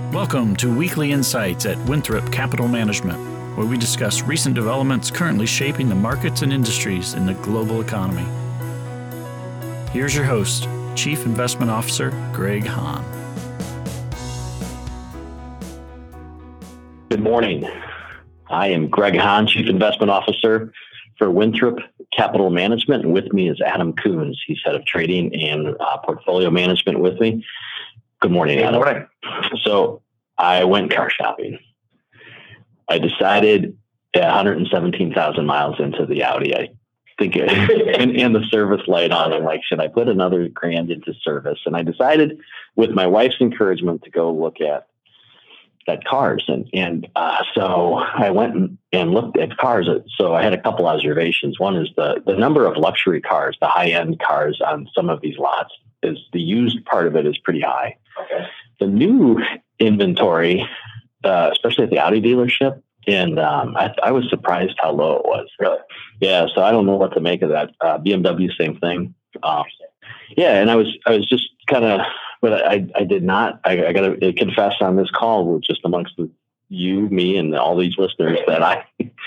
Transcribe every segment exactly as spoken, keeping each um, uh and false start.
Welcome to Weekly Insights at Winthrop Capital Management, where we discuss recent developments currently shaping the markets and industries in the global economy. Here's your host, Chief Investment Officer Greg Hahn. Good morning. I am Greg Hahn, Chief Investment Officer for Winthrop Capital Management, and with me is Adam Coons. He's head of trading and uh, portfolio management with me. Good morning, Adam. Good morning. So I went car shopping. I decided at one hundred seventeen thousand miles into the Audi, I think, it, and, and the service light on, I'm like, should I put another grand into service? And I decided, with my wife's encouragement, to go look at at cars. And and uh, so I went and, and looked at cars. So I had a couple observations. One is the, the number of luxury cars, the high-end cars on some of these lots, is the used part of it is pretty high. Okay. The new inventory, uh, especially at the Audi dealership, and um, I, I was surprised how low it was. Really? Yeah. So I don't know what to make of that. Uh, B M W, same thing. Um, yeah, and I was I was just kind of, but I I did not. I, I got to confess on this call, just amongst the, you, me, and all these listeners, that I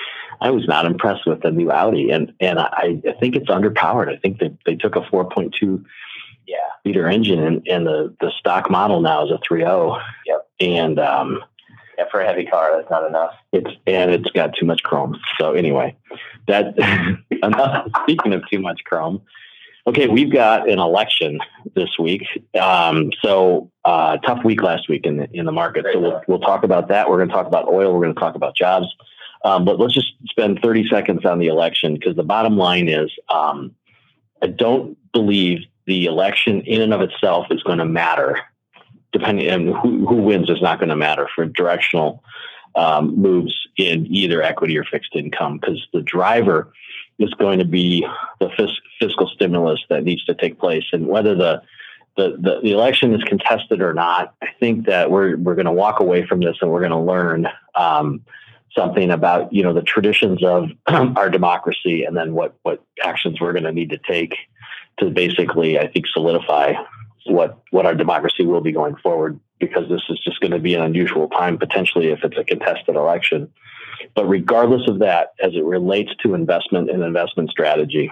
I was not impressed with the new Audi, and and I, I think it's underpowered. I think they they took a four point two Yeah. liter engine, and, and the, the stock model now is a three point oh. Yep. And um, Yeah, for a heavy car, that's not enough. it's and it's got too much chrome. So anyway, that enough, speaking of too much chrome. Okay, we've got an election this week. Um, so uh, tough week last week in the in the market. So we'll we'll talk about that. We're going to talk about oil. We're going to talk about jobs. Um, but let's just spend thirty seconds on the election, because the bottom line is um, I don't believe the election in and of itself is going to matter. Depending on who, who wins is not going to matter for directional um, moves in either equity or fixed income, because the driver is going to be the fis- fiscal stimulus that needs to take place. And whether the, the, the, the election is contested or not, I think that we're we're going to walk away from this and we're going to learn um, something about, you know, the traditions of our democracy, and then what what actions we're going to need to take to basically, I think, solidify what what our democracy will be going forward, because this is just going to be an unusual time, potentially, if it's a contested election. But regardless of that, as it relates to investment and investment strategy,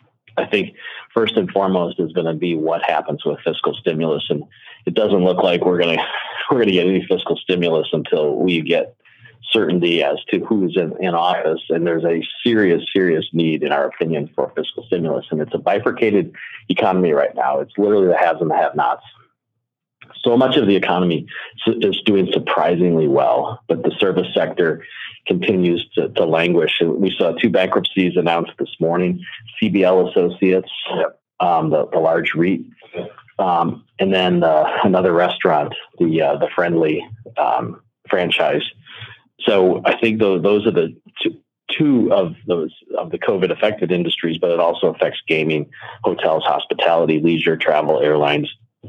I think first and foremost is going to be what happens with fiscal stimulus. And it doesn't look like we're going to we're going to get any fiscal stimulus until we get certainty as to who's in, in office. And there's a serious, serious need, in our opinion, for fiscal stimulus. And it's a bifurcated economy right now. It's literally the haves and the have-nots. So much of the economy is doing surprisingly well, but the service sector continues to, to languish. And we saw two bankruptcies announced this morning: C B L Associates, um, the, the large REIT, um, and then uh, another restaurant, the uh, the Friendly um, franchise. So I think those, those are the two, two of those of the COVID affected industries, but it also affects gaming, hotels, hospitality, leisure, travel, airlines.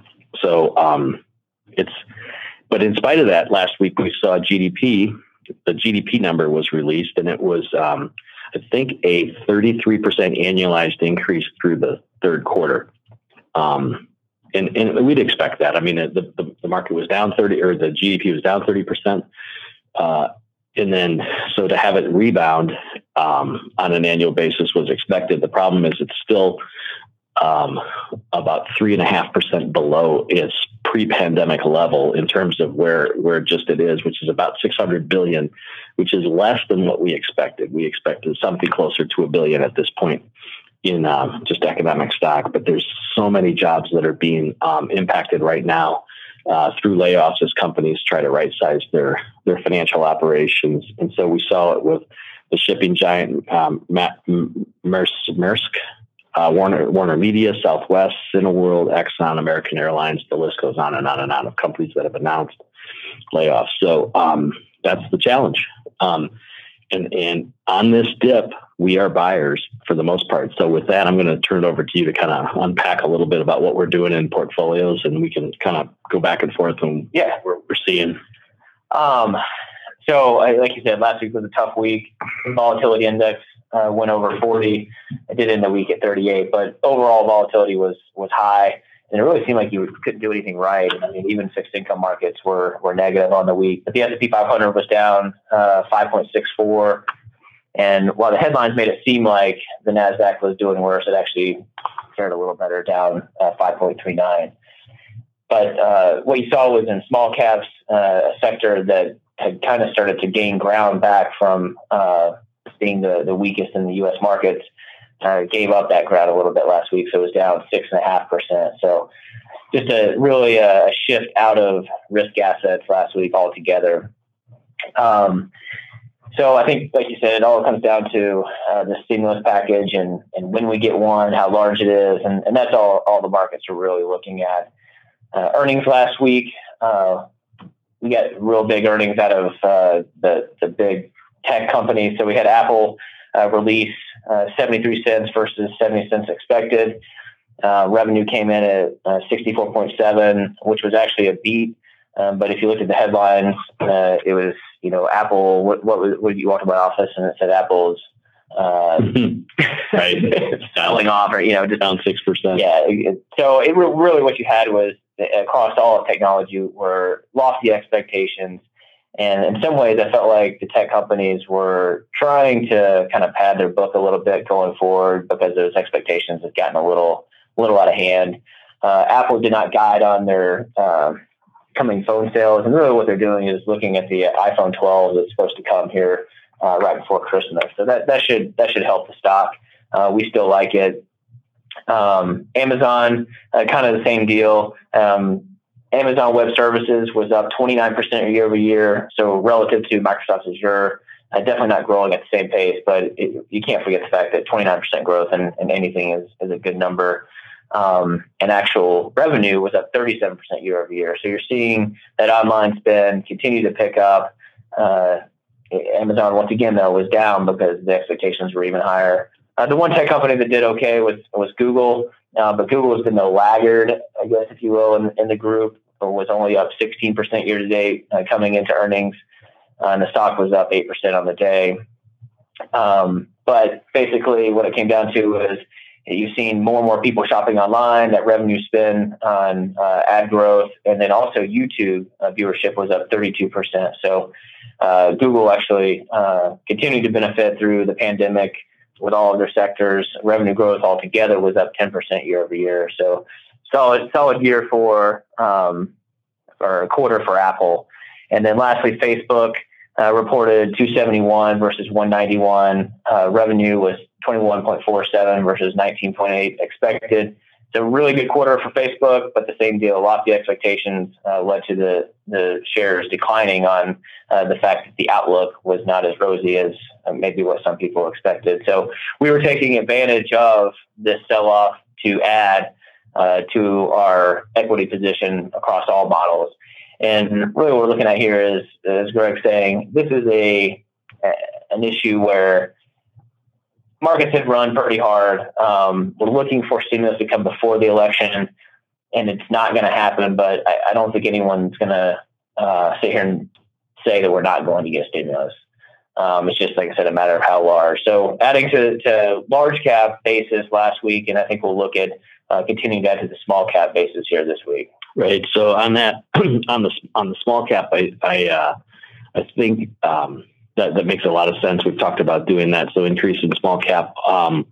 So um, it's, but in spite of that, last week we saw G D P. The G D P number was released, and it was, um, I think, a thirty-three percent annualized increase through the third quarter. Um, and, and we'd expect that. I mean, the, the, the market was down thirty, or the G D P was down thirty percent. Uh, and then, so to have it rebound um, on an annual basis was expected. The problem is it's still um, about three and a half percent below its pre-pandemic level in terms of where, where just it is, which is about six hundred billion, which is less than what we expected. We expected something closer to a billion at this point in um, just economic stock, but there's so many jobs that are being um, impacted right now uh, through layoffs as companies try to right-size their, their financial operations. And so we saw it with the shipping giant um, Maersk, Maersk Uh, Warner, Warner Media, Southwest, Cineworld, Exxon, American Airlines. The list goes on and on and on of companies that have announced layoffs. So um, that's the challenge. Um, and and on this dip, we are buyers for the most part. So with that, I'm going to turn it over to you to kind of unpack a little bit about what we're doing in portfolios, and we can kind of go back and forth and yeah, we're, we're seeing. Um, so like you said, last week was a tough week. Volatility index Uh, went over forty. I did end the week at thirty-eight, but overall volatility was was high. and it really seemed like you couldn't do anything right. I mean, even fixed income markets were were negative on the week, but the S and P five hundred was down uh, five point six four. And while the headlines made it seem like the NASDAQ was doing worse, it actually fared a little better, down uh, five point three nine. But uh, what you saw was in small caps, uh, a sector that had kind of started to gain ground back from uh, being the, the weakest in the U S markets, uh, gave up that ground a little bit last week. So it was down six point five percent. So just a really a shift out of risk assets last week altogether. Um, So I think, like you said, it all comes down to uh, the stimulus package and, and when we get one, how large it is. And, and that's all, all the markets are really looking at. Uh, earnings last week, uh, we got real big earnings out of uh, the, the big tech companies. So we had Apple uh, release uh, seventy-three cents versus seventy cents expected. Uh, revenue came in at uh, sixty-four point seven, which was actually a beat. Um, but if you look at the headlines, uh, it was, you know, Apple, what, what was, what you walked into my office and it said Apple's, uh, right. selling off, or, you know, just down six percent. Yeah. It, so it re- really what you had was across all of technology were lofty expectations. And in some ways I felt like the tech companies were trying to kind of pad their book a little bit going forward because those expectations have gotten a little, little out of hand. Uh, Apple did not guide on their, um, coming phone sales, and really what they're doing is looking at the iPhone twelve that's supposed to come here uh, right before Christmas. So that that should that should help the stock. Uh, we still like it. Um, Amazon, uh, kind of the same deal. Um, Amazon Web Services was up twenty-nine percent year over year. So relative to Microsoft Azure, uh, definitely not growing at the same pace, but it, you can't forget the fact that twenty-nine percent growth in, in anything is, is a good number. Um, and actual revenue was up thirty-seven percent year over year. So you're seeing that online spend continue to pick up. Uh, Amazon, once again, though, was down because the expectations were even higher. Uh, the one tech company that did okay was, was Google, uh, but Google has been the laggard, I guess, if you will, in, in the group. It was only up sixteen percent year to date uh, coming into earnings, uh, and the stock was up eight percent on the day. Um, but basically what it came down to was, you've seen more and more people shopping online, that revenue spend on uh, ad growth, and then also YouTube uh, viewership was up thirty-two percent. So uh, Google actually uh, continued to benefit through the pandemic with all of their sectors. Revenue growth altogether was up ten percent year over year. So solid, solid year for, um, or a quarter for Apple. And then lastly, Facebook uh, reported two seventy-one versus one ninety-one. Uh, revenue was twenty-one point four seven versus nineteen point eight expected. It's a really good quarter for Facebook, but the same deal, lofty expectations uh, led to the, the shares declining on uh, the fact that the outlook was not as rosy as uh, maybe what some people expected. So we were taking advantage of this sell-off to add uh, to our equity position across all models. And really what we're looking at here is, as Greg's saying, this is a an issue where markets have run pretty hard. Um, we're looking for stimulus to come before the election, and it's not going to happen. But I, I don't think anyone's going to uh, sit here and say that we're not going to get stimulus. Um, it's just, like I said, a matter of how large. So adding to, to large cap basis last week, and I think we'll look at uh, continuing to add to the small cap basis here this week. Right. So on that, on the on the small cap, I I, uh, I think. Um, That, that makes a lot of sense. We've talked about doing that. So increase in small cap. Um,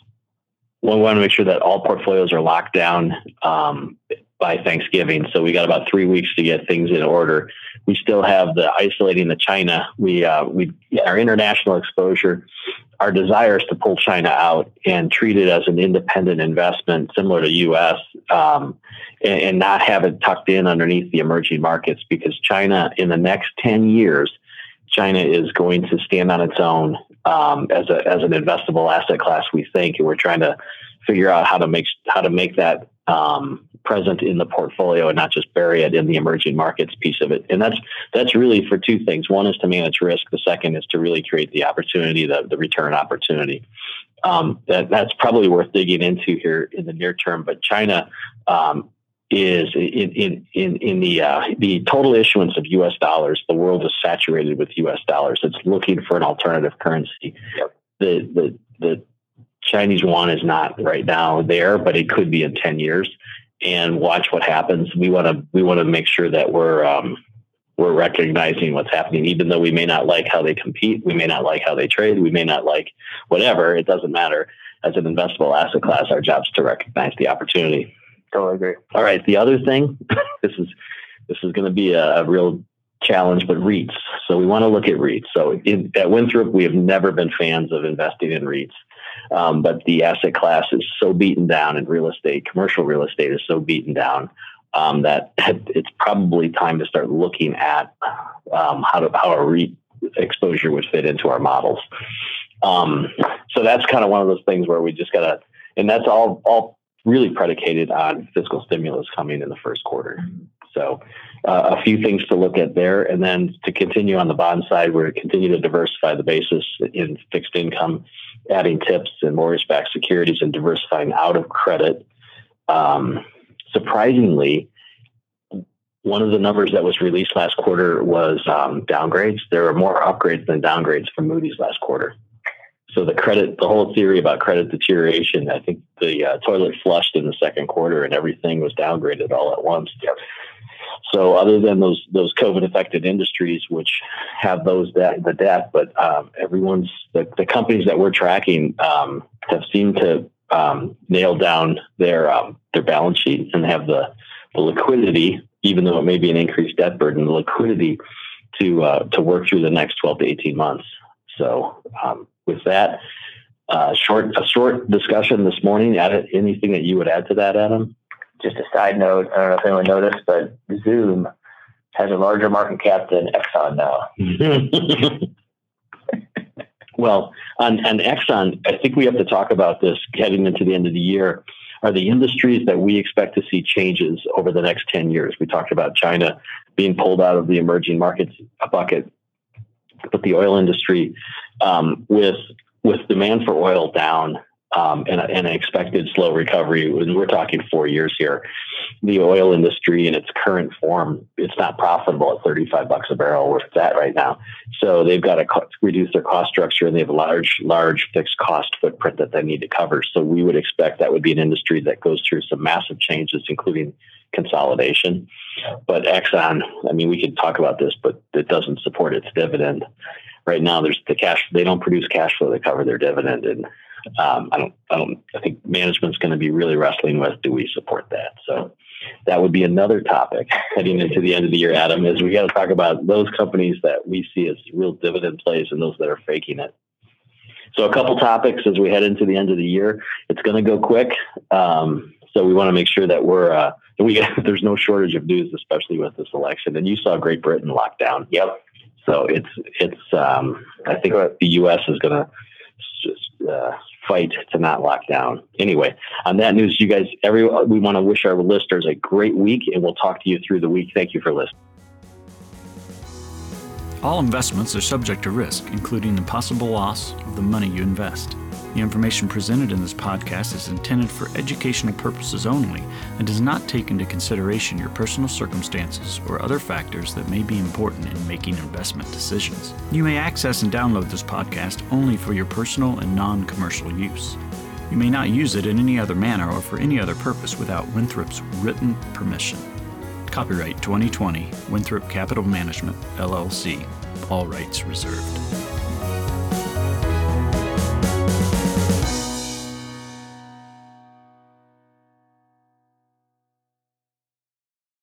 we want to make sure that all portfolios are locked down um, by Thanksgiving. So we got about three weeks to get things in order. We still have the isolating the China. We uh, we our international exposure. Our desire is to pull China out and treat it as an independent investment, similar to U S, um, and, and not have it tucked in underneath the emerging markets, because China in the next ten years. China is going to stand on its own um, as a as an investable asset class, we think, and we're trying to figure out how to make how to make that um, present in the portfolio and not just bury it in the emerging markets piece of it. And that's that's really for two things. One is to manage risk. The second is to really create the opportunity, the, the return opportunity. Um, that that's probably worth digging into here in the near term. But China. Um, is in in in, in the uh, the total issuance of U S dollars, the world is saturated with U S dollars. It's looking for an alternative currency. Yep. The the the Chinese yuan is not right now there, but it could be in ten years. and watch what happens. We want to we want to make sure that we're um, we're recognizing what's happening, even though we may not like how they compete, we may not like how they trade, we may not like whatever. It doesn't matter. As an investable asset class, our job is to recognize the opportunity. Totally agree. All right. The other thing, this is this is going to be a, a real challenge, but REITs. So we want to look at REITs. So in, at Winthrop, we have never been fans of investing in REITs, um, but the asset class is so beaten down in real estate. Commercial real estate is so beaten down um, that it's probably time to start looking at um, how to how a REIT exposure would fit into our models. Um, so that's kind of one of those things where we just got to, and that's all, all really predicated on fiscal stimulus coming in the first quarter. So uh, a few things to look at there. And then to continue on the bond side, we're going to continue to diversify the basis in fixed income, adding tips and mortgage-backed securities and diversifying out of credit. Um, surprisingly, one of the numbers that was released last quarter was um, downgrades. There were more upgrades than downgrades from Moody's last quarter. So the credit, the whole theory about credit deterioration, I think the uh, toilet flushed in the second quarter and everything was downgraded all at once. Yep. So other than those those COVID affected industries, which have those debt, the debt, but um, everyone's the, the companies that we're tracking um, have seemed to um, nail down their um, their balance sheet and have the, the liquidity, even though it may be an increased debt burden, the liquidity to uh, to work through the next twelve to eighteen months. So um, with that, uh, short a short discussion this morning. Add anything that you would add to that, Adam? Just a side note, I don't know if anyone noticed, but Zoom has a larger market cap than Exxon now. Well, on, on Exxon, I think we have to talk about this heading into the end of the year. Are the industries that we expect to see changes over the next ten years? We talked about China being pulled out of the emerging markets bucket, but the oil industry, um, with with demand for oil down um, and, and an expected slow recovery, we're talking four years here. The oil industry in its current form, it's not profitable at thirty-five bucks a barrel where it's at right now. So they've got to co- reduce their cost structure, and they have a large, large fixed cost footprint that they need to cover. So we would expect that would be an industry that goes through some massive changes, including consolidation. But Exxon, I mean, we could talk about this, but it doesn't support its dividend. Right now, there's the cash, they don't produce cash flow to cover their dividend. And um, I don't, I don't, I think management's going to be really wrestling with, do we support that? So that would be another topic heading into the end of the year, Adam, is we got to talk about those companies that we see as real dividend plays and those that are faking it. So a couple topics as we head into the end of the year. It's going to go quick. Um, so we want to make sure that we're, uh, we there's no shortage of news, especially with this election. And you saw Great Britain lock down. Yep. So it's, it's, um, I think the U S is going to uh, fight to not lock down. Anyway, on that news, you guys, every, we want to wish our listeners a great week, and we'll talk to you through the week. Thank you for listening. All investments are subject to risk, including the possible loss of the money you invest. The information presented in this podcast is intended for educational purposes only and does not take into consideration your personal circumstances or other factors that may be important in making investment decisions. You may access and download this podcast only for your personal and non-commercial use. You may not use it in any other manner or for any other purpose without Winthrop's written permission. Copyright twenty twenty, Winthrop Capital Management, L L C. All rights reserved.